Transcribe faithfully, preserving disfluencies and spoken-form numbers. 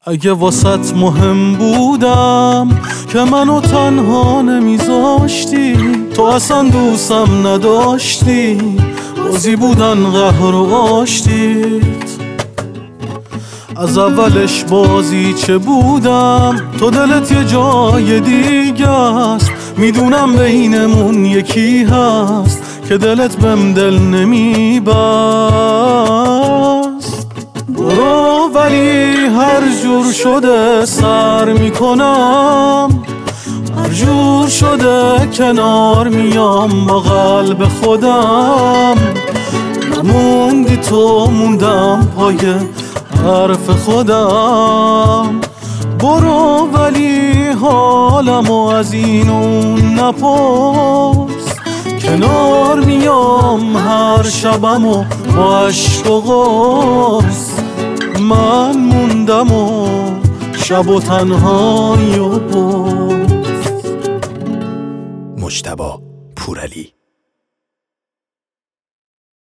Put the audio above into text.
اگه واسط مهم بودم که منو تنها نمیذاشتی، تو اصلا دوستم نداشتی، بازی بودن قهر و آشتیت. از اولش بازی چه بودم، تو دلت یه جای دیگه است. میدونم بینمون یکی هست که دلت بهم دل نمیبست. برو ولی هر جور شده سر میکنم، هر جور شده کنار میام با قلب خودم. نموندی تو موندم پای حرف خودم. برو ولی حالمو از این اون نپرس، کنار میام هر شبمو با عشق و قرص. من موندم و شب و تنهایی و بغض. مجتبی پورعلی.